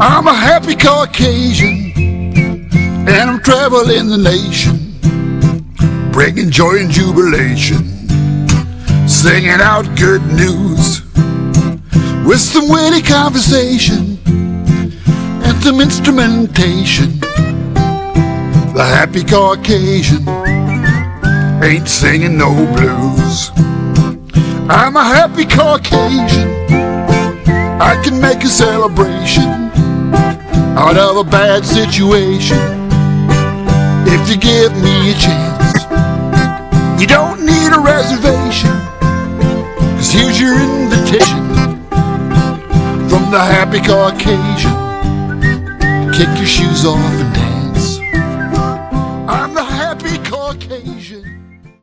I'm a happy Caucasian, and I'm traveling the nation, bringing joy and jubilation, singing out good news, with some witty conversation and some instrumentation. The happy Caucasian ain't singing no blues. I'm a happy Caucasian, I can make a celebration out of a bad situation. If you give me a chance, you don't need a reservation, 'cause here's your invitation from the happy Caucasian. Kick your shoes off and dance.